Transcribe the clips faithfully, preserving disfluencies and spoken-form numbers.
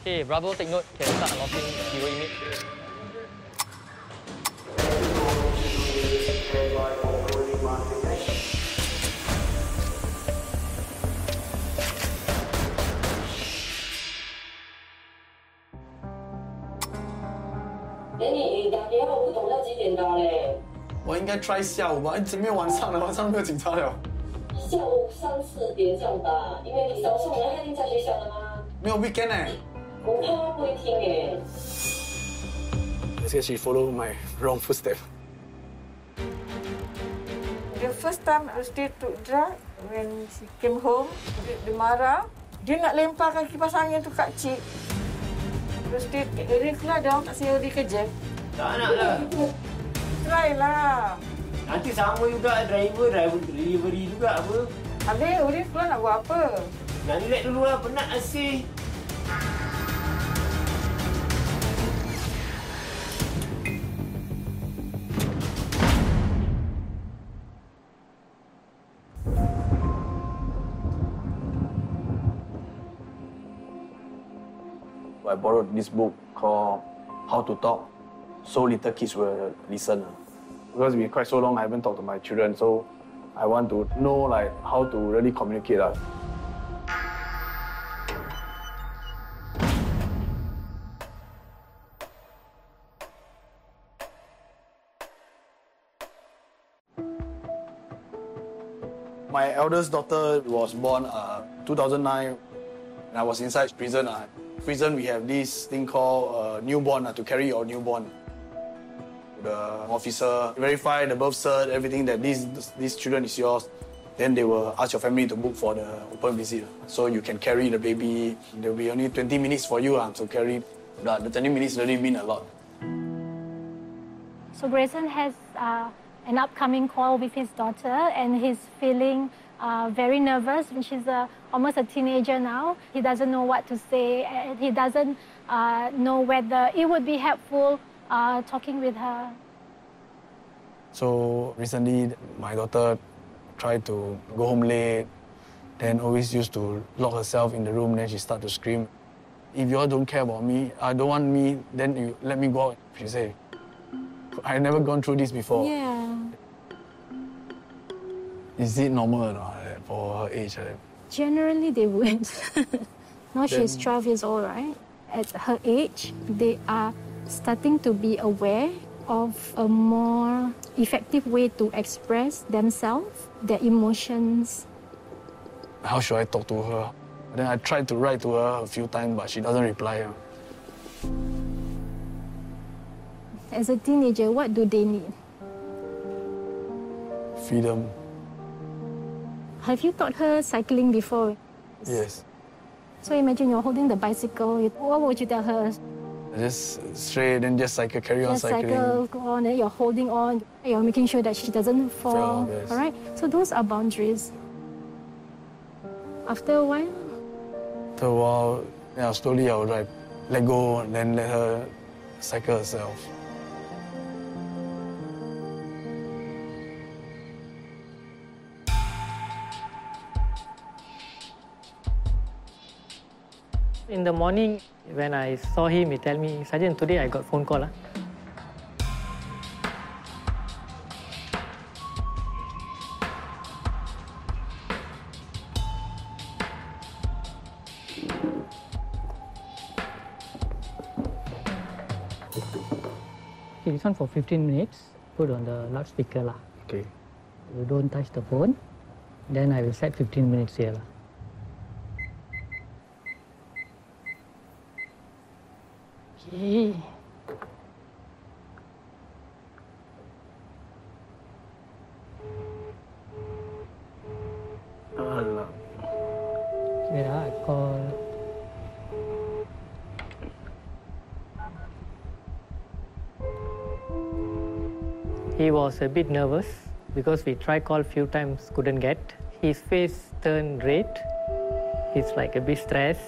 Okay, Bravo, take note. Can start unlocking the hero image. Danny， 你打电话我不懂要几点到嘞？ 我应该 try 下午吧，一直没有晚上了，晚上没有警察了。 下午三四点这样吧，因为你早上人还已经在学校了吗？ 没有 weekend 哎。 我怕他不会听哎。 I guess she followed my wrong footstep. The first time Rusdi took drug, when she came home, dia, dia marah. Dia nak lemparkan kipas angin tu kat cik. Rusdi, dia keluar dah tak sewa dia kerja. Tak nak lah. Try lah. Nanti sama juga driver, driver delivery juga apa. Habis Uri keluar nak buat apa? Nak relax dulu lah, penat asyik. I borrowed this book called How to Talk, so little kids will listen. Because it's been quite so long, I haven't talked to my children, so I want to know like how to really communicate. Uh. My eldest daughter was born uh, two thousand nine, and I was inside prison. Uh. Prison, we have this thing called uh, newborn, uh, to carry your newborn. The officer verify the birth cert, everything that this, this children is yours. Then they will ask your family to book for the open visit. So you can carry the baby. There will be only twenty minutes for you uh, to carry. But the twenty minutes really mean a lot. So Grayson has uh, an upcoming call with his daughter, and he's feeling uh, very nervous. She's a, almost a teenager now. He doesn't know what to say. And he doesn't uh, know whether it would be helpful uh, talking with her. So recently, my daughter tried to go home late, then always used to lock herself in the room, then she started to scream. If you all don't care about me, I don't want me, then you let me go out, she said. I've never gone through this before. Yeah. Is it normal or not for her age? Generally, they would. Now she's twelve years old, right? At her age, they are starting to be aware of a more effective way to express themselves, their emotions. How should I talk to her? Then I tried to write to her a few times, but she doesn't reply. As a teenager, what do they need? Freedom. Have you taught her cycling before? Yes. So imagine you're holding the bicycle. What would you tell her? Just straight, then just cycle, carry on just cycling. cycle, go on, then you're holding on. You're making sure that she doesn't fall. Fall, yes. All right? So those are boundaries. After a while? After a while, yeah, slowly I would like let go and then let her cycle herself. In the morning, when I saw him, he tell me, Sergeant, today I got phone call. Huh? Okay, this one for fifteen minutes, put on the loudspeaker. Lah. Okay. You don't touch the phone, then I will set fifteen minutes here. Lah. Okay. Alah. Wait, I call. He was a bit nervous because we tried call few times, couldn't get. His face turned red. He's like a bit stressed.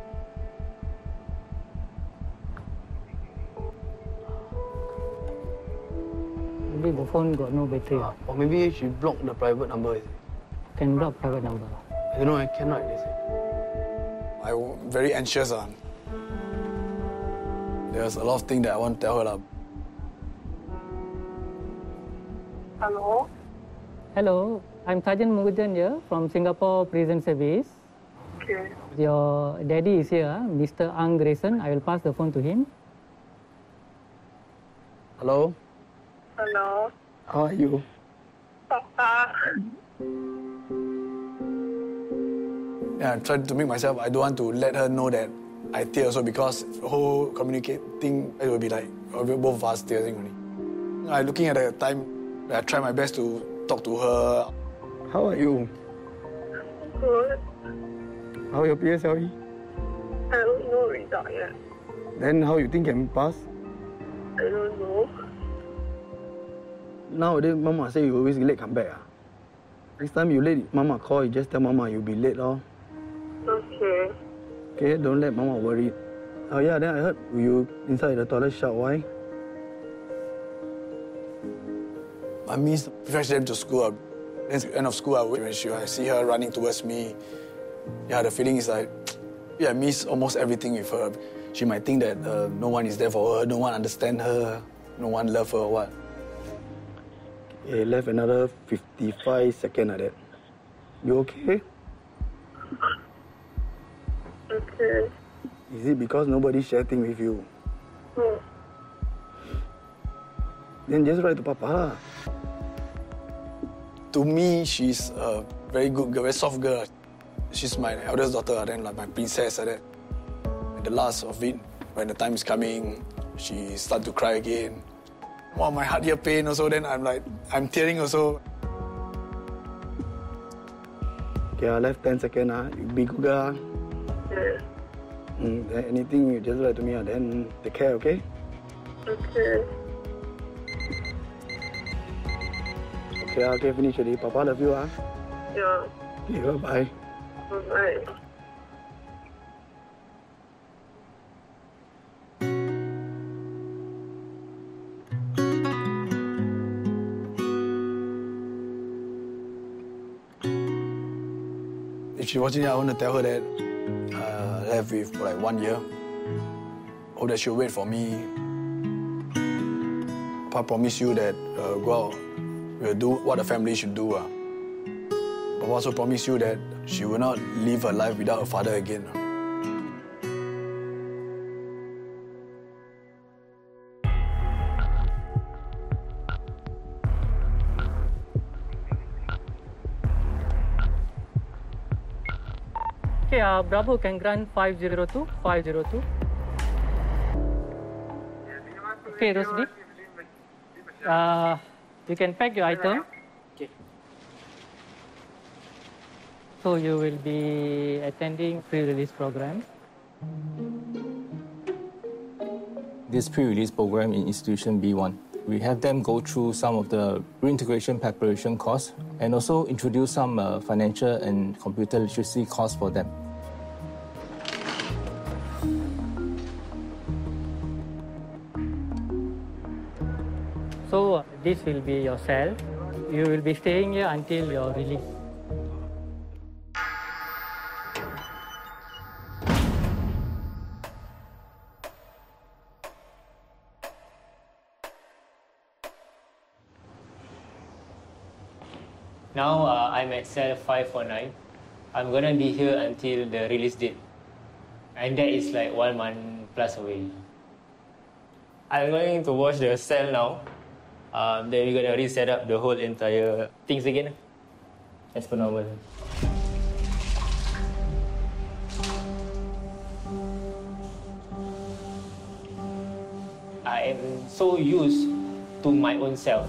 Maybe the phone got no battery. Uh, or maybe she blocked the private number. Can block private number. I don't know, I cannot. I'm very anxious. Uh. There's a lot of things that I want to tell her. Lah. Hello? Hello, I'm Sergeant Mugujan here from Singapore Prison Service. Okay. Your daddy is here, Mister Ang Grayson. I will pass the phone to him. Hello? Hello? How are you? Papa. Yeah, I tried to make myself, I don't want to let her know that I tear also because the whole communicating, it will be like both of us tearing only. I looking at the time, I try my best to talk to her. How are you? Good. How your P S L E? I don't know result yet. Then how you think can pass? I don't know. Nowadays, Mama say you always late come back. Ah? Next time you late, Mama call, you just tell Mama you'll be late. Lor. Okay. Okay, don't let Mama worry. Oh yeah, then I heard you inside the toilet shout. Why? I miss fresh them to school. Then at the end of school, I wait when she, I see her running towards me. Yeah, the feeling is like, yeah, I miss almost everything with her. She might think that uh, no one is there for her, no one understand her, no one love her or what. Okay, left another fifty-five seconds like that. You okay? Okay. Is it because nobody share things with you? Hmm. Then just write to Papa lah. To me, she's a very good girl, very soft girl. She's my eldest daughter, then like my princess like that. At the last of it, when the time is coming, she start to cry again. Wow, my heart here pain also, then I'm like, I'm tearing also. Okay, I left ten seconds. Ah. You be good girl. Yeah. Mm, then anything, you just write to me. Ah. Then take care, okay? Okay. Okay, okay, finish already. Papa love you. Ah. Yeah. Okay, bye-bye. Bye-bye. If she's watching it, I want to tell her that uh, I left with for like one year. Hope that she'll wait for me. I promise you that uh, go out, we'll do what a family should do. Uh. But I also promise you that she will not live her life without her father again. Uh. Okay, uh, Bravo can grant five zero two, five zero two. Okay, Rosdi. Uh, you can pack your item. Okay. So you will be attending pre-release program. This pre-release program in Institution B one, we have them go through some of the reintegration preparation course and also introduce some uh, financial and computer literacy course for them. So uh, this will be your cell. You will be staying here until your release. Now uh, I'm at cell five four nine. I'm gonna be here until the release date. And that is like one month plus away. I'm going to watch the cell now. Um, then we're gonna reset up the whole entire things again. As per normal. I am so used to my own self.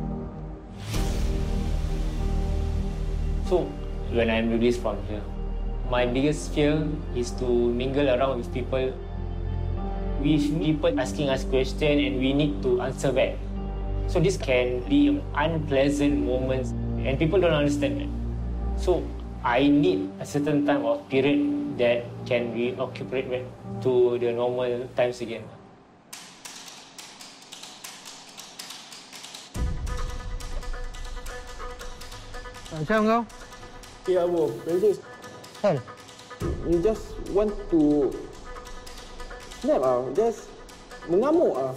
So, when I'm released from here, my biggest fear is to mingle around with people, with people asking us questions and we need to answer back. So this can be unpleasant moments and people don't understand that. So I need a certain time of period that can be occupied back to the normal times again. Macam kau? Yeah, bro. Francis. Kan? You just want to snap ah. Just mengamuk ah.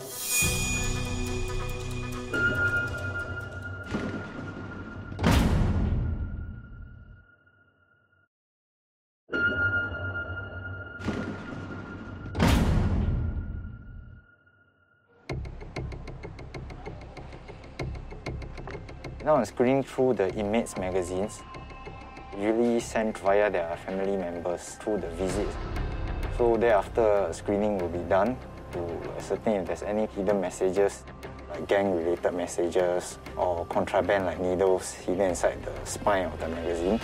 Now I'm screening through the inmates' magazines, usually sent via their family members through the visit. So thereafter, screening will be done to ascertain if there's any hidden messages, like gang-related messages or contraband like needles hidden inside the spine of the magazine.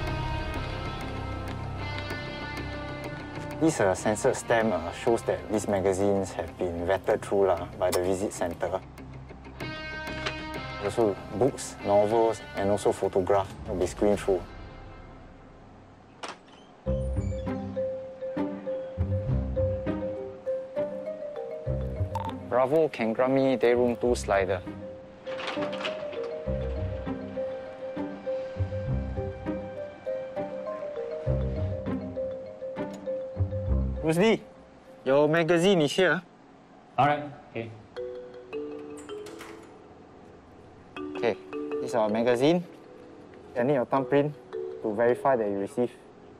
This uh, censored stamp uh, shows that these magazines have been vetted through uh, by the visit centre. Also books, novels, and also photographs will be screened through. Bravo can grant me day room two slider. Rusdi, your magazine is here. Alright, okay. Okay, this is our magazine. I need your thumbprint to verify that you received.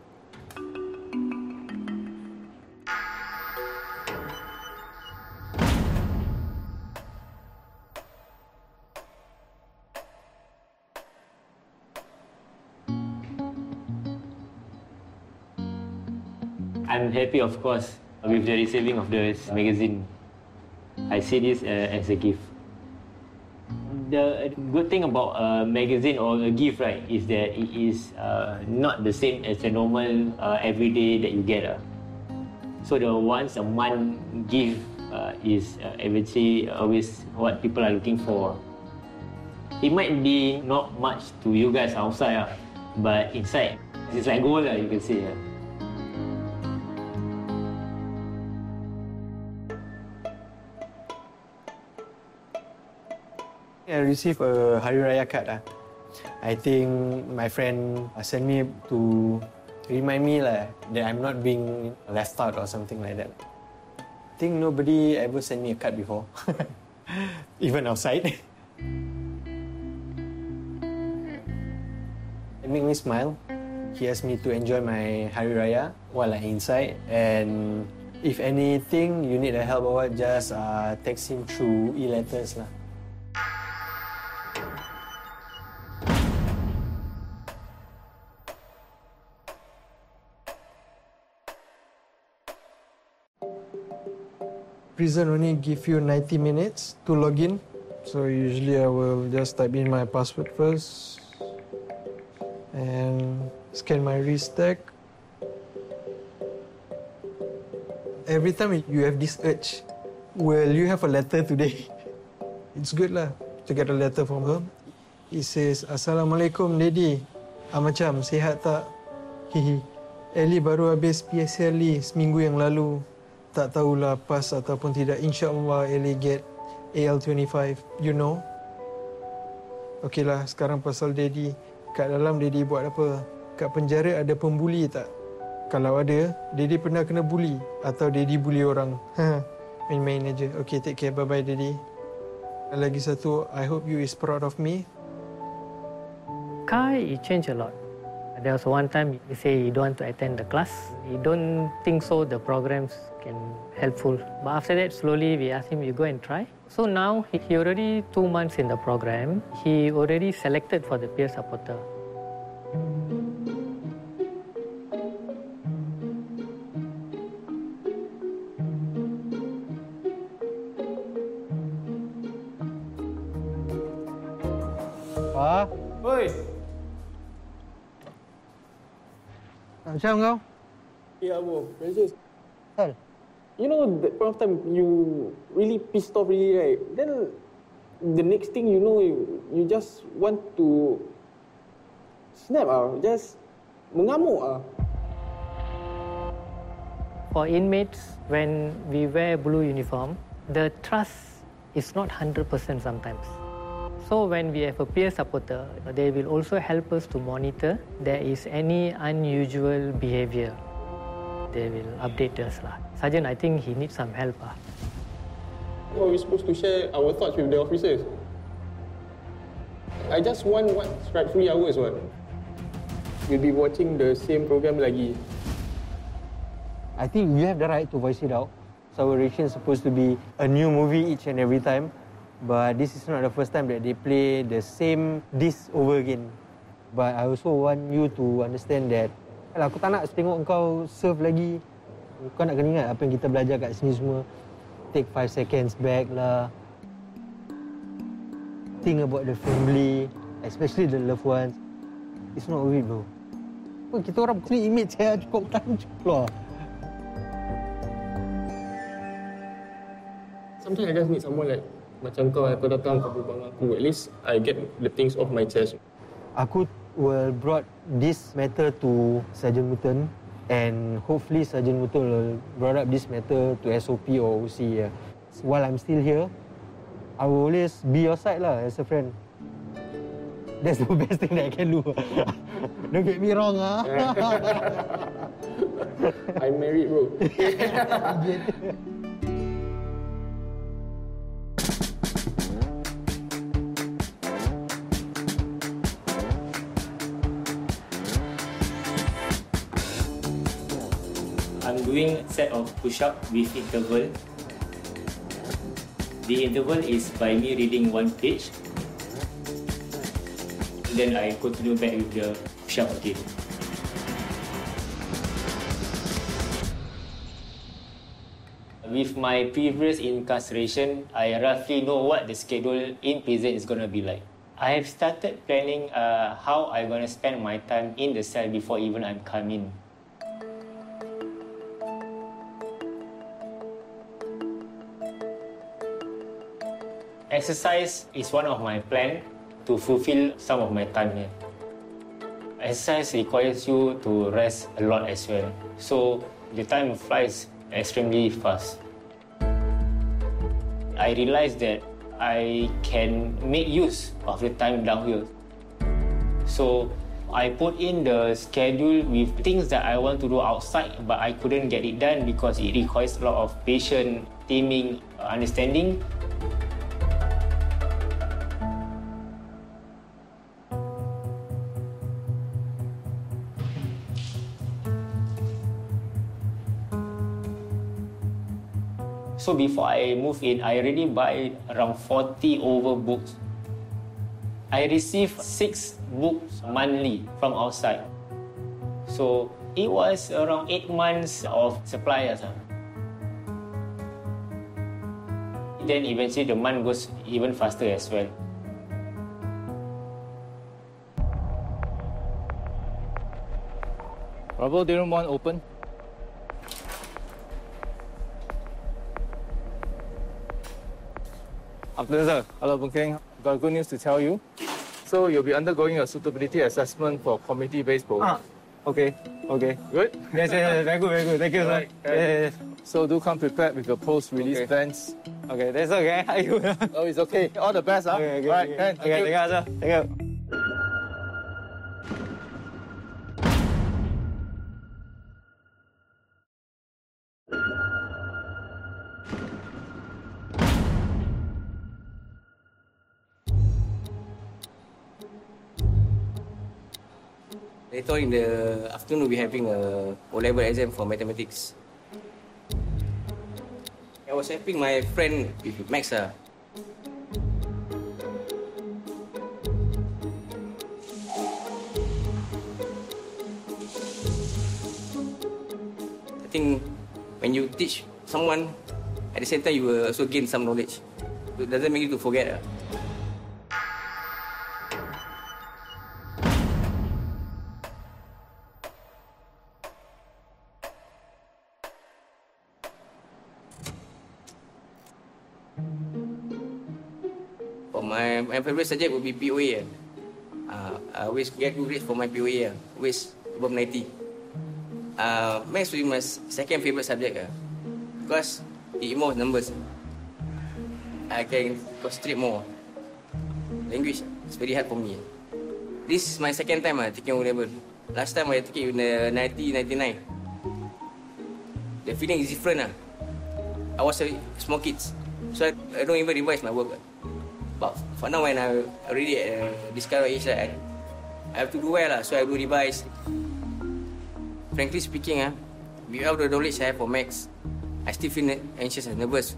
I'm happy, of course, with the receiving of the magazine. I see this uh, as a gift. The good thing about a magazine or a gift, right, is that it is uh, not the same as the normal uh, everyday that you get. Uh. So the once a month gift uh, is uh, eventually always what people are looking for. It might be not much to you guys outside, uh, but inside, it's like gold, uh, you can say. Uh. I received a Hari Raya card. Uh. I think my friend sent me to remind me like, that I'm not being left out or something like that. I think nobody ever sent me a card before, even outside. It made me smile. He asked me to enjoy my Hari Raya while I'm inside, and if anything you need a help or what, just uh, text him through e-letters lah. Prison only give you ninety minutes to log in. So usually I will just type in my password first and scan my wrist tag. Every time you have this urge, will you have a letter today? It's good lah to get a letter from her. It says, Assalamualaikum Daddy. Ah, macam, sihat tak? Hihi. Ellie baru habis P S L E seminggu yang lalu. Tak tahulah pas ataupun tidak. InsyaAllah Ellie get A L twenty-five, you know. Okeylah, sekarang pasal Daddy. Kat dalam Daddy buat apa? Kat penjara ada pembuli tak? Kalau ada, Daddy pernah kena bully atau Daddy bully orang? Main-main aja. Okay, take care. Bye-bye Daddy. Lagi satu, I hope you is proud of me. Kai, he changed a lot. There was one time he said he don't want to attend the class. He don't think so the programs can helpful. But after that, slowly we asked him, you go and try. So now he, he already two months in the program. He already selected for the peer supporter. Pa? Oi! Macam kau? Yeah, bro. Precious. Hal? You know, that point of time, you really pissed off really, right? Then, the next thing you know, you, you just want to snap ah, just mengamuk ah. For inmates, when we wear blue uniform, the trust is not one hundred percent sometimes. So when we have a peer supporter, they will also help us to monitor there is any unusual behavior. They will update us lah. Sergeant, I think he needs some help. Ah. How are we supposed to share our thoughts with the officers? I just want what's rightfully ours, what? We'll be watching the same program lagi. I think we have the right to voice it out. So our reaction is supposed to be a new movie each and every time. But this is not the first time that they play the same dish over again. But I also want you to understand that aku tak nak tengok kau serve lagi. Kau nak kena ingat apa yang kita belajar kat sini semua. Take five seconds back lah. Think about the family, especially the loved ones. It's not worth it, bro. Kita orang clean image saya cukup time cukup keluar. Sometimes I just need someone like macam kau, kau datang kau berbual dengan aku. At least I get the things off my chest. Aku will brought this matter to Sergeant Mutton and hopefully Sergeant Mutton will brought up this matter to S O P or O C. Yeah. While I'm still here, I will always be your side lah as a friend. That's the best thing that I can do. Don't get me wrong, ah. I'm married, bro. I'm doing a set of push-up with interval. The interval is by me reading one page. Then I continue back with the push-up again. With my previous incarceration, I roughly know what the schedule in prison is going to be like. I have started planning uh, how I'm going to spend my time in the cell before even I'm coming. Exercise is one of my plans to fulfill some of my time here. Exercise requires you to rest a lot as well. So the time flies extremely fast. I realized that I can make use of the time down here. So I put in the schedule with things that I want to do outside, but I couldn't get it done because it requires a lot of patience, teaming, understanding. So before I move in, I already buy around forty over books. I receive six books monthly from outside. So it was around eight months of supplies. Then eventually the month goes even faster as well. Bravo, day room one open. Afternoon, sir. Hello, Boon Keng. Got good news to tell you. So you'll be undergoing a suitability assessment for community-based program. Ah, okay, okay. Good? Yes, yes, yes, very good, very good. Thank you, sir. Right. Yes, yes. So do come prepared with your post-release Okay. plans. Okay, that's okay. How you? Oh, it's okay. All the best, huh? Okay, okay, All right, okay. Ken, Okay, thank you, sir. Thank you. Later on in the afternoon, we'll be having a O-level exam for mathematics. I was helping my friend with maths. Uh. I think when you teach someone, at the same time you will also gain some knowledge. It doesn't make you to forget. Uh. For my, my favorite subject would be P O A. Uh, I always get good grades for my P O A. Uh. Always above ninety. Uh, maths will be my second favorite subject. Uh, because it involves numbers. I can concentrate more. Language is very hard for me. This is my second time uh, taking O-level. Last time I took it in uh, nineteen ninety-nine. The feeling is different. Uh. I was a small kid. So I, I don't even revise my work. But for now, when I'm already at uh, this kind of age, I, I have to do well, so I do revise. Frankly speaking, uh, without the knowledge I have for maths, I still feel anxious and nervous.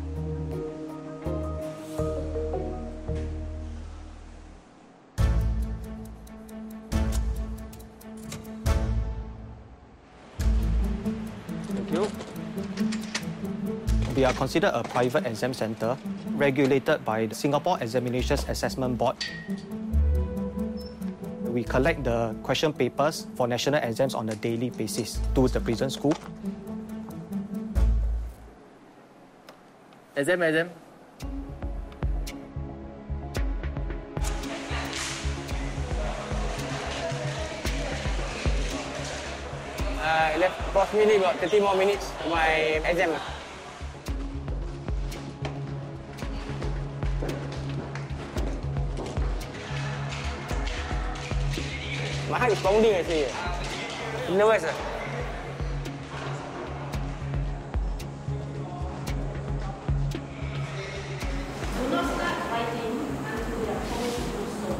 Thank you. We are considered a private exam center regulated by the Singapore Examinations Assessment Board. We collect the question papers for national exams on a daily basis to the prison school. Exam, exam. I uh, left approximately about thirty more minutes for my exam. My heart is pounding actually. I'm nervous. Uh. Do not start writing until you are told to do so.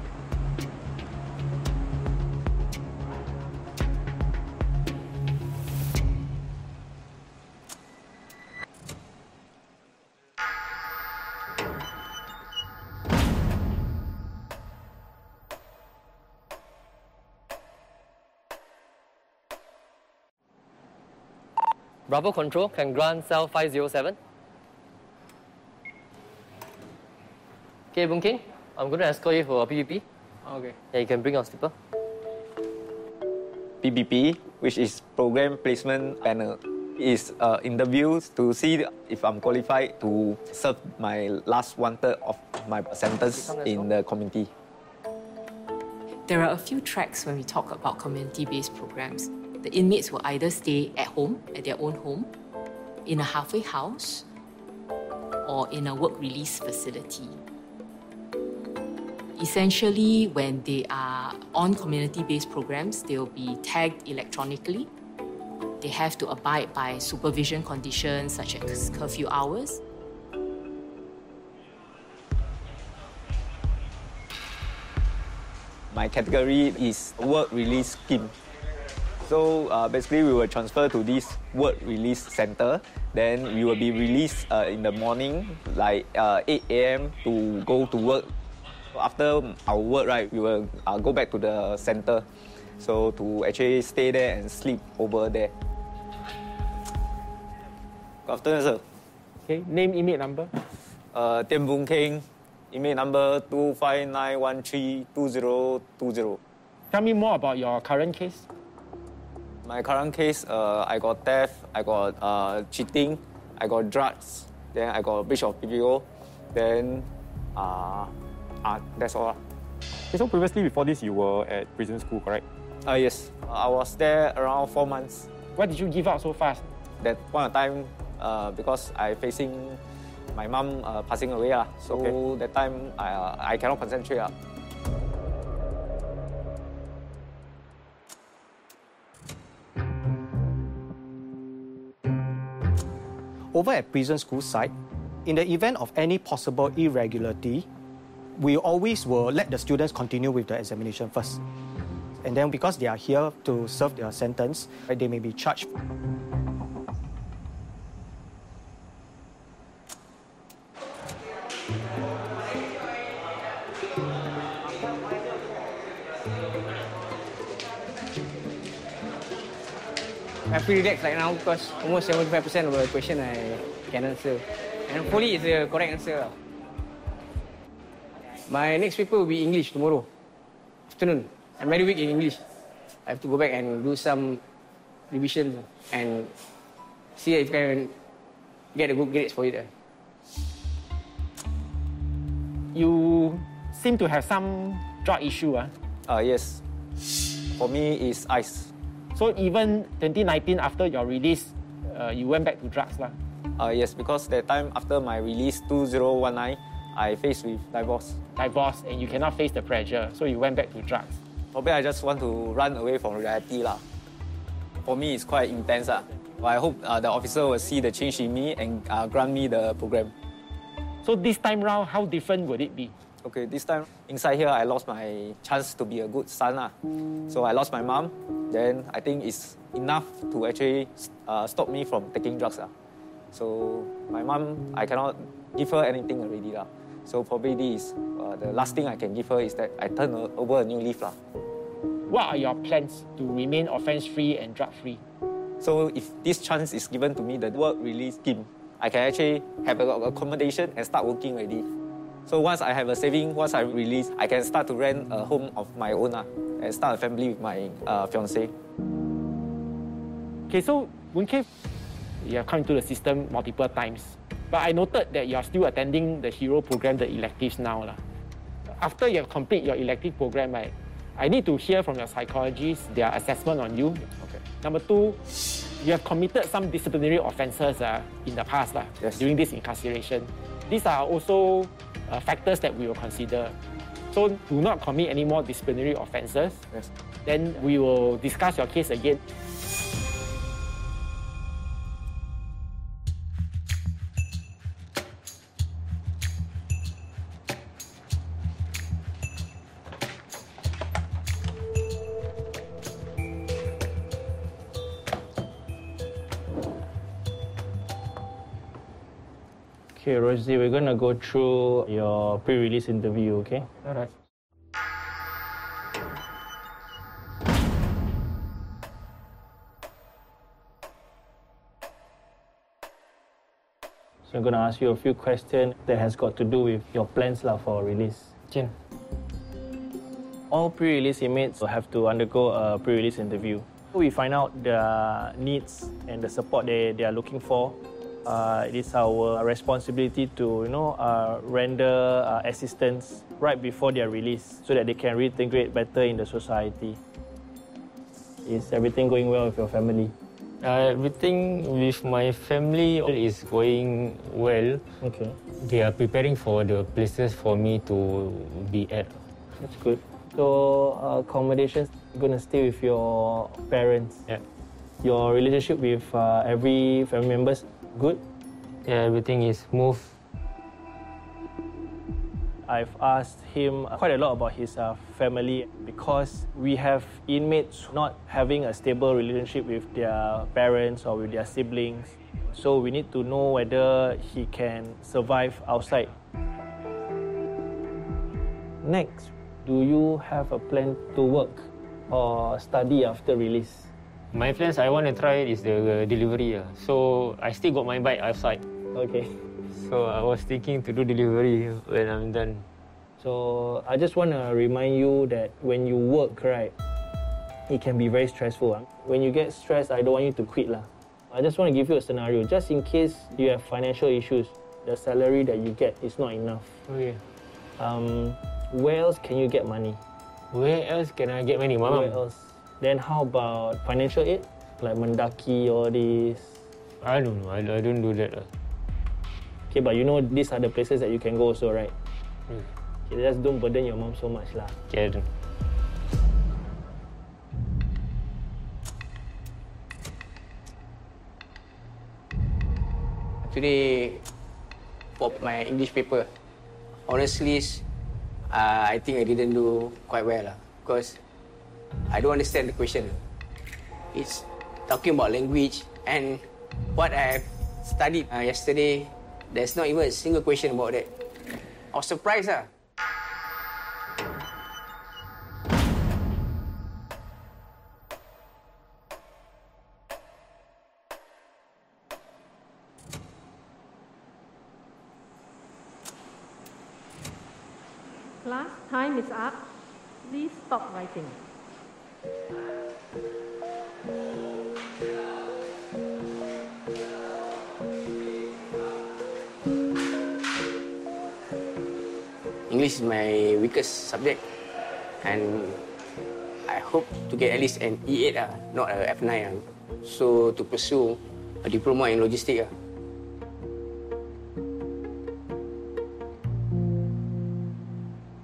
Bravo Control, can grant cell five zero seven. Okay, Boon King, I'm going to escort you for P B P. Okay. Yeah, you can bring your slipper. P B P, which is Program Placement Panel, is uh, interviews to see if I'm qualified to serve my last one third of my sentence in the community. There are a few tracks when we talk about community-based programs. The inmates will either stay at home, at their own home, in a halfway house, or in a work release facility. Essentially, when they are on community-based programs, they will be tagged electronically. They have to abide by supervision conditions such as curfew hours. My category is work release scheme. So uh, basically, we will transfer to this work release center. Then we will be released uh, in the morning, like uh, eight A M to go to work. After our work, right, we will uh, go back to the center. So to actually stay there and sleep over there. Good afternoon, sir. Okay, name, inmate number. Uh, Tian Boon King, inmate number two five nine one three two zero two zero. Tell me more about your current case. My current case, uh, I got theft, I got uh, cheating, I got drugs, then I got breach of P P O, then uh, uh, that's all. Okay, so previously, before this, you were at prison school, correct? Uh, yes, I was there around four months. Why did you give up so fast? That point of time, uh, because I facing my mom uh, passing away, uh, so okay. That time I, uh, I cannot concentrate. Uh. Over at prison school site, in the event of any possible irregularity, we always will let the students continue with the examination first. And then because they are here to serve their sentence, they may be charged. I feel relaxed right now because almost seventy-five percent of the question I can answer. And hopefully it's the correct answer. My next paper will be English tomorrow, afternoon. I'm very weak in English. I have to go back and do some revision and see if I can get a good grades for it. You seem to have some drug issue. Uh? Uh, yes. For me, it's ice. So even twenty nineteen, after your release, uh, you went back to drugs lah? Uh, yes, because that time after my release two thousand nineteen, I faced with divorce. Divorce, and you cannot face the pressure, so you went back to drugs. Probably I just want to run away from reality lah. For me, it's quite intense lah. I hope uh, the officer will see the change in me and uh, grant me the program. So this time round, how different would it be? Okay, this time inside here, I lost my chance to be a good son. Uh. So I lost my mom. Then I think it's enough to actually uh, stop me from taking drugs. Uh. So my mom, I cannot give her anything already. Uh. So probably this, uh, the last thing I can give her is that I turn over a new leaf. Uh. What are your plans to remain offence-free and drug-free? So if this chance is given to me, the work release scheme, I can actually have an accommodation and start working already. So once I have a saving, once I release, I can start to rent a home of my own uh, and start a family with my uh, fiancée. Okay, so Boon Kheng, you have come into the system multiple times. But I noted that you are still attending the HERO program, the electives now. La. After you have complete your elective program, right, I need to hear from your psychologist their assessment on you. Okay. Number two, you have committed some disciplinary offences uh, in the past uh, yes. during this incarceration. These are also uh, factors that we will consider. So do not commit any more disciplinary offences. Yes. Then we will discuss your case again. Okay, Rosie, we're going to go through your pre-release interview, okay? All right. So I'm going to ask you a few questions that has got to do with your plans lah for release. Jen. All pre-release inmates will have to undergo a pre-release interview. We find out their needs and the support they, they are looking for. Uh, it is our responsibility to, you know, uh, render uh, assistance right before they are released so that they can reintegrate better in the society. Is everything going well with your family? Uh, everything with my family is going well. Okay. They are preparing for the places for me to be at. That's good. So, uh, accommodations, you're going to stay with your parents? Yeah. Your relationship with uh, every family members, good? Yeah, everything is smooth. I've asked him quite a lot about his uh, family because we have inmates not having a stable relationship with their parents or with their siblings. So we need to know whether he can survive outside. Next, do you have a plan to work or study after release? My plans, I want to try is the uh, delivery. Uh. So I still got my bike outside. Okay. So I was thinking to do delivery when I'm done. So I just want to remind you that when you work, right, it can be very stressful. Huh? When you get stressed, I don't want you to quit. Lah. I just want to give you a scenario. Just in case you have financial issues, the salary that you get is not enough. Okay. Um, where else can you get money? Where else can I get money, Mama? Where else? Then how about financial aid? Like Mendaki or this? I don't know. I, I don't do that. Uh. Okay, but you know these are the places that you can go also, right? Hmm. Okay, just don't burden your mom so much lah. Okay, I don't. Today, for my English paper, honestly, uh, I think I didn't do quite well lah, because I don't understand the question. It's talking about language, and what I studied uh, yesterday, there's not even a single question about that. I was surprised lah. Class, time is up. Please stop writing. English is my weakest subject, and I hope to get at least an E eight, uh, not a F nine. Uh. So to pursue a diploma in logistics. Uh.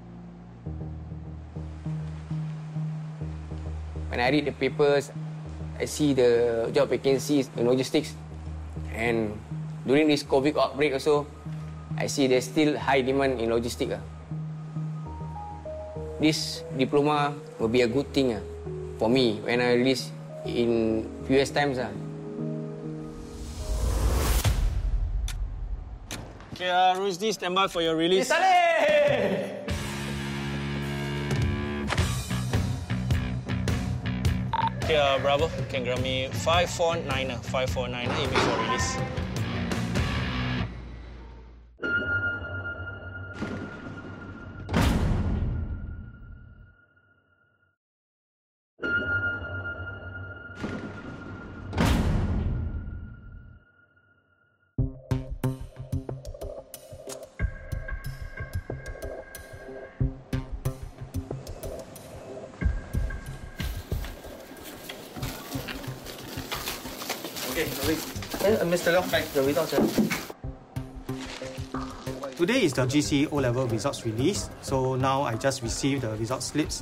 When I read the papers, I see the job vacancies in logistics, and during this COVID outbreak also, I see there's still high demand in logistics. This diploma will be a good thing for me when I release in few years times. Okay, uh, Rusdi, stand by for your release. Okay, uh, Bravo, you can grab me five four nine, five four nine, aiming for release. Okay, Mister Leong, the results. Today is the G C E O-level results release, so now I just received the result slips.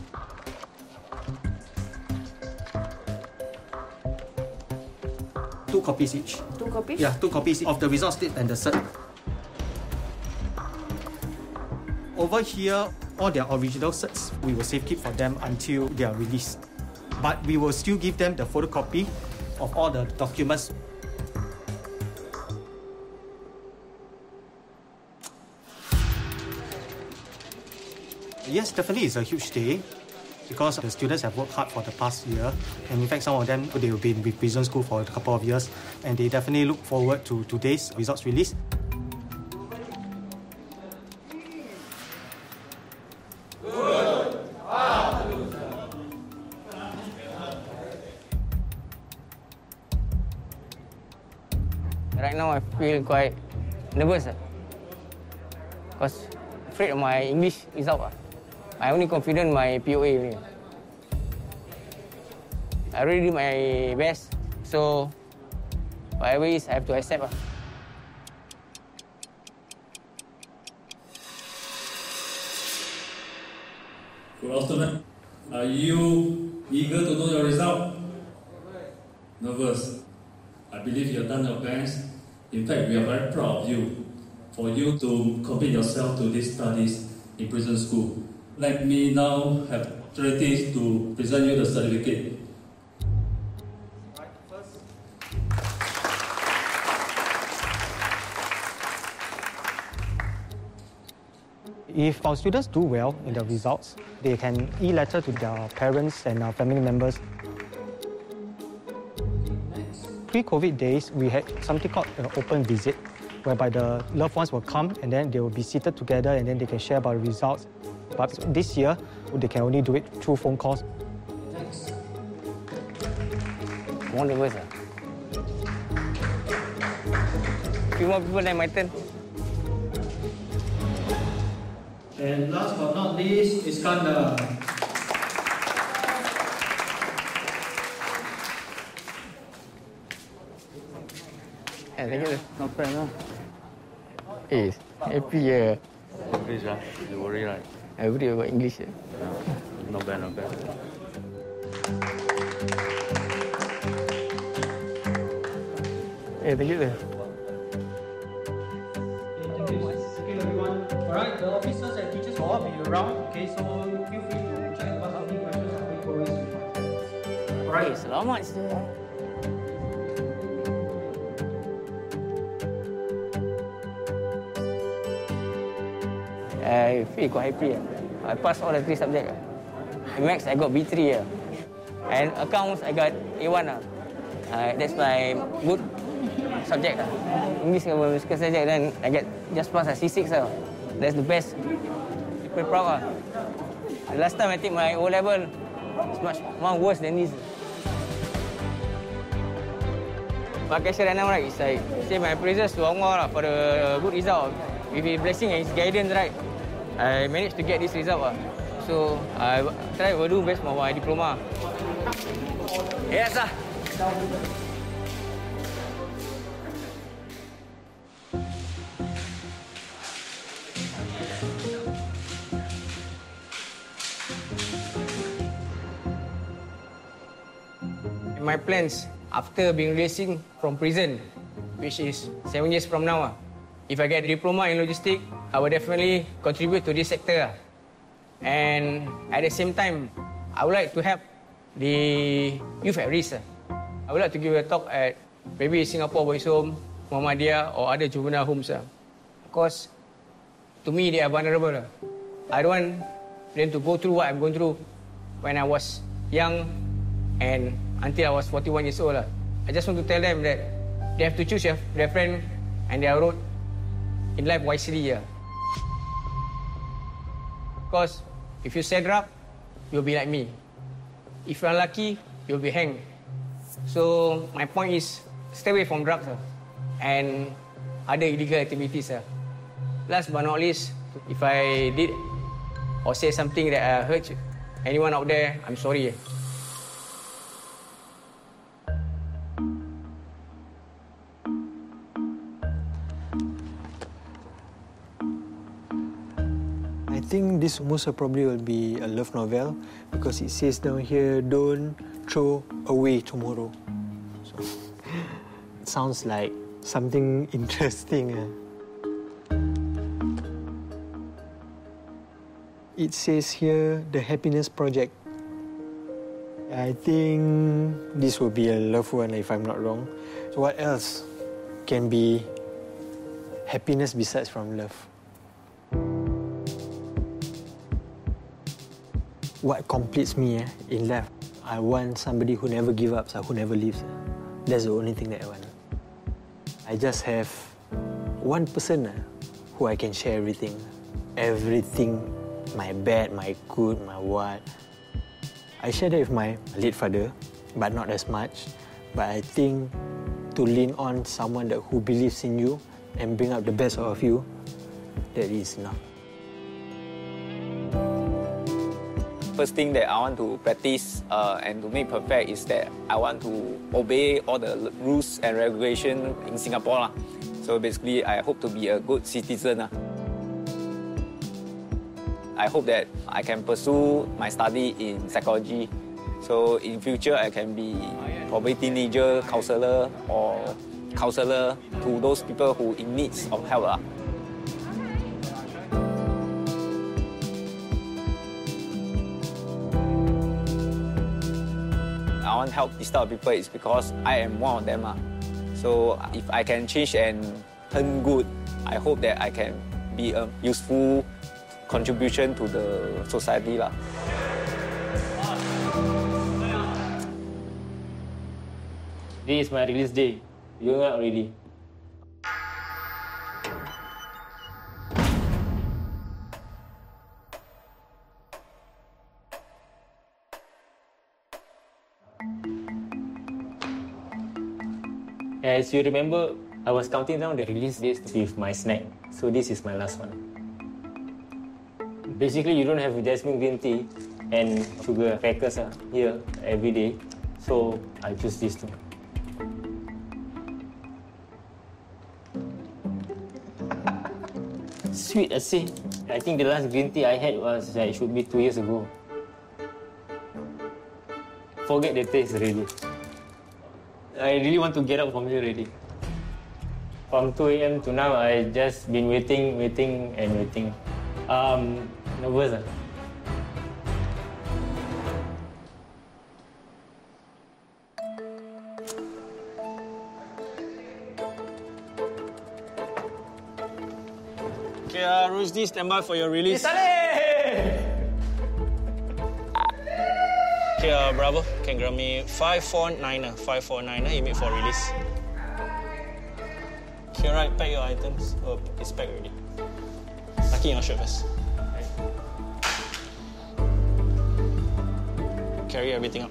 Two copies each. Two copies? Yeah, two copies of the result slip and the cert. Over here, all their original certs, we will safekeep for them until they are released. But we will still give them the photocopy of all the documents. Yes, definitely it's a huge day because the students have worked hard for the past year, and in fact some of them, they have been with Prison School for a couple of years, and they definitely look forward to today's results release. Right now I feel quite nervous because afraid of my English result. I only confident in my P O A only. I already did my best, so whatever it is, I have to accept. Good afternoon. Are you eager to know your result? Nervous? I believe you have done your best. In fact, we are very proud of you for you to commit yourself to these studies in prison school. Let me now have opportunities to present you the certificate. If our students do well in the results, they can e-letter to their parents and our family members. Pre-COVID days, we had something called an open visit, whereby the loved ones will come and then they will be seated together and then they can share about the results. But this year, they can only do it through phone calls. More nervous. Few more people than my turn. And last but not least, Iskandar. Eh, thank you. Not bad, huh? Eh, happy ya. English, huh? You worry, right? I worry about English. Yeah. Not bad, not bad. Eh, thank you. Thank you. Okay, everyone. Alright, the officers and teachers will all be around. Okay, so feel free to check about how many questions are we going to. Alright. Selamat, sir. I feel quite happy. I passed all the three subjects. In Maths, I got B three. And Accounts, I got A one. Uh, that's my good subject. English, I was good subject. Then I get just passed at C six. That's the best. Super proud. The last time I take my O level, it's much more worse than this. My cashier right now, right, is like, say my praises to Allah for the good result. With his blessing and his guidance, right, I managed to get this result. Uh. So I try to do best for my diploma. Yes, sir. In my plans after being releasing from prison, which is seven years from now. If I get a diploma in logistics, I will definitely contribute to this sector. And at the same time, I would like to help the youth at risk. I would like to give a talk at maybe Singapore Boys Home, Muhammadiyah, or other juvenile homes. Because to me, they are vulnerable. I don't want them to go through what I'm going through when I was young and until I was forty-one years old. I just want to tell them that they have to choose their friend and their road in life wisely. Because if you set up, you'll be like me. If you're unlucky, you'll be hanged. So my point is, stay away from drugs and other illegal activities. Last but not least, if I did or say something that uh, hurt anyone out there, I'm sorry. I think this most probably will be a love novel because it says down here, don't throw away tomorrow. So it sounds like something interesting. It says here, the Happiness Project. I think this will be a love one if I'm not wrong. So what else can be happiness besides from love? What completes me eh, in life? I want somebody who never gives up, so who never leaves. That's the only thing that I want. I just have one person who I can share everything. Everything, my bad, my good, my what. I share that with my late father, but not as much. But I think to lean on someone that who believes in you and bring out the best out of you, that is enough. First thing that I want to practice uh, and to make perfect is that I want to obey all the rules and regulations in Singapore. So basically, I hope to be a good citizen. I hope that I can pursue my study in psychology. So in future, I can be probably teenager counselor or counselor to those people who in needs of help. I want to help this type of people is because I am one of them. So if I can change and turn good, I hope that I can be a useful contribution to the society. This is my release day. You're not ready. As you remember, I was counting down the release days with my snack. So this is my last one. Basically, you don't have jasmine green tea and sugar crackers uh, here every day. So I choose these two. Sweet, I say. I think the last green tea I had was, uh, it should be two years ago. Forget the taste already. I really want to get out from here already. From two A M to now, I just been waiting, waiting, and waiting. Um, nervous. Uh. Okay, uh, Rusdi, stand by for your release. Okay, uh, Bravo, can grab me five four nine, five four nine, you made for release. Okay, right, pack your items. Oh, it's packed already. Lucky in your shirt first. Carry everything up.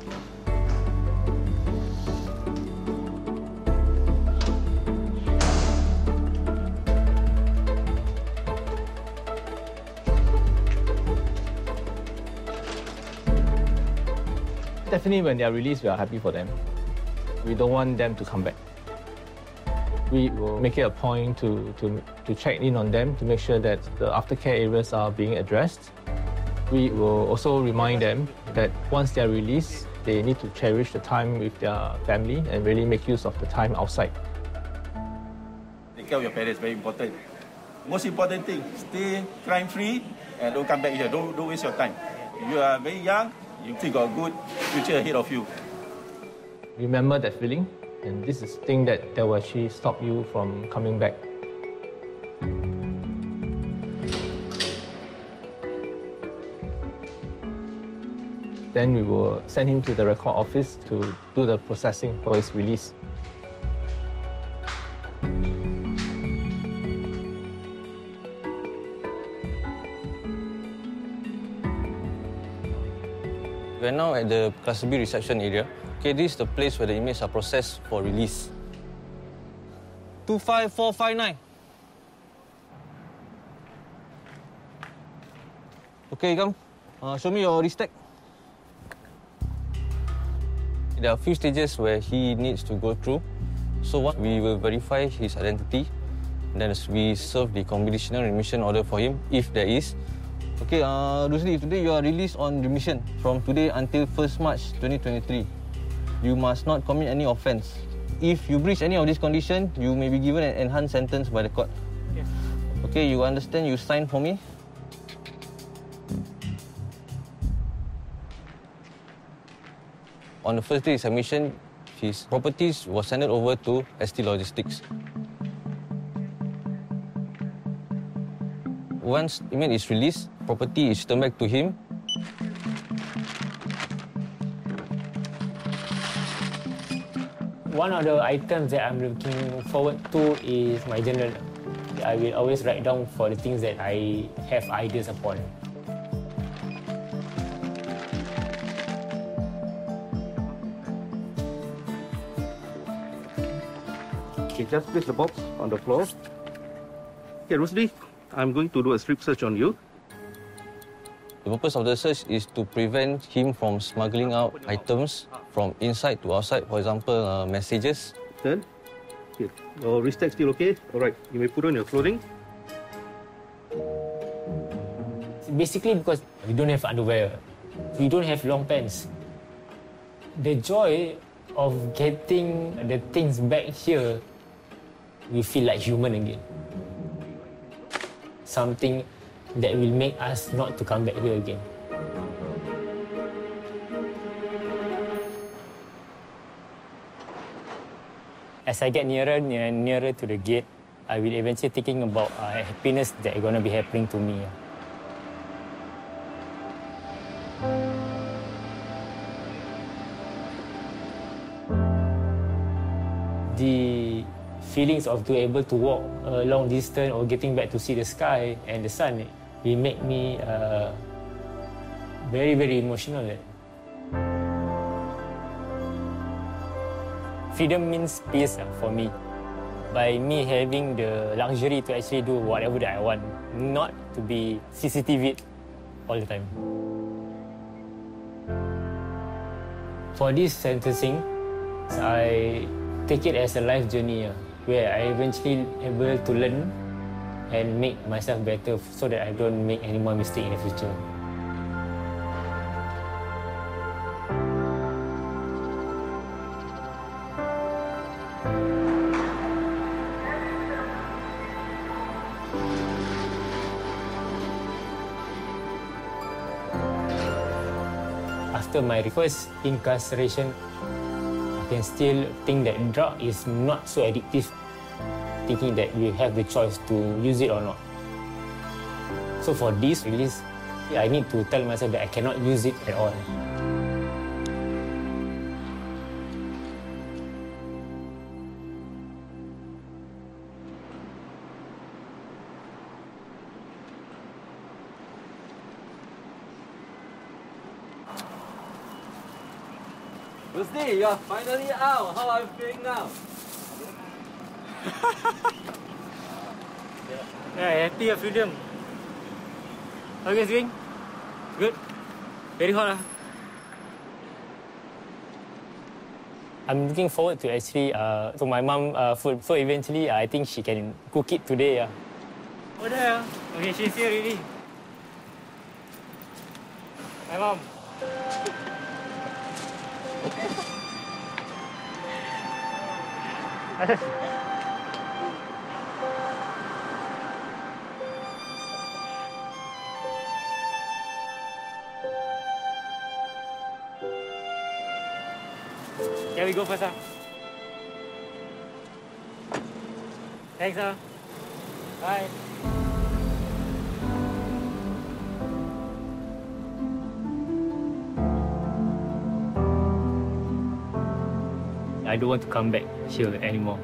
Definitely when they are released, we are happy for them. We don't want them to come back. We will make it a point to, to, to check in on them to make sure that the aftercare areas are being addressed. We will also remind them that once they are released, They need to cherish the time with their family and really make use of the time outside. Take care of your parents, very important. Most important thing, stay crime-free and don't come back here. Don't, don't waste your time. You are very young, you still got a good future ahead of you. Remember that feeling, and this is the thing that, that will actually stop you from coming back. Then we will send him to the record office to do the processing for his release. We are now at the Class B reception area. Okay, this is the place where the inmates are processed for release. two five four five nine. Okay, come. Uh, show me your wrist tag. There are a few stages where he needs to go through. So what we will verify his identity. Then we serve the conditional remission order for him, if there is. Okay, uh, Rusli, today you are released on remission from today until first March twenty twenty-three. You must not commit any offence. If you breach any of these conditions, you may be given an enhanced sentence by the court. Yes. Okay, you understand? You sign for me. On the first day of submission, his properties was handed over to S T Logistics. Once inmate is released, property is returned back to him. One of the items that I'm looking forward to is my journal. I will always write down for the things that I have ideas upon. Okay, just place the box on the floor. Okay, Rusli, I'm going to do a strip search on you. The purpose of the search is to prevent him from smuggling out items from inside to outside, for example, uh, messages. Then, okay, your wrist tag still okay? All right, you may put on your clothing. Basically, because we don't have underwear, we don't have long pants. The joy of getting the things back here, we feel like human again. Something that will make us not to come back here again. As I get nearer and nearer to the gate, I will eventually thinking about uh, happiness that is going to be happening to me. The feelings of to able to walk a long distance or getting back to see the sky and the sun, it will make me uh, very, very emotional. Freedom means peace uh, for me. By me having the luxury to actually do whatever that I want, not to be C C T V all the time. For this sentencing, I take it as a life journey uh, where I eventually able to learn and make myself better so that I don't make any more mistakes in the future. After my first incarceration, I can still think that drug is not so addictive, thinking that you have the choice to use it or not. So for this release, I need to tell myself that I cannot use it at all. Rusli, you are finally out. How are you feeling now? Yeah, happy of freedom. How are you guys doing? Good? Very hot. Uh? I'm looking forward to actually uh, to my mom uh, food. So eventually, uh, I think she can cook it today. Uh. Oh, there. Okay, she's here already. My mom. Yeah, we go first, ah. Thanks, ah. Bye. I don't want to come back here anymore.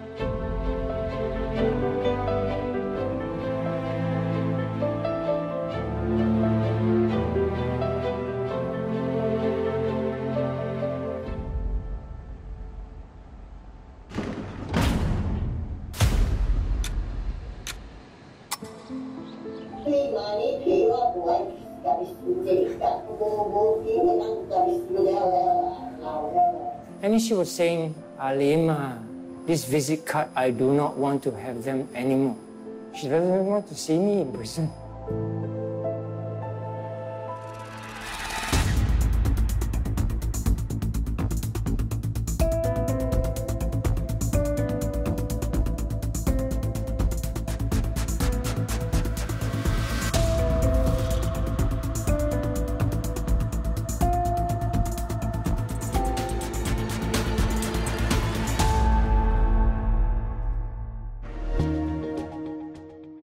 And then she was saying, Alim, this visit card, I do not want to have them anymore. She doesn't want to see me in prison.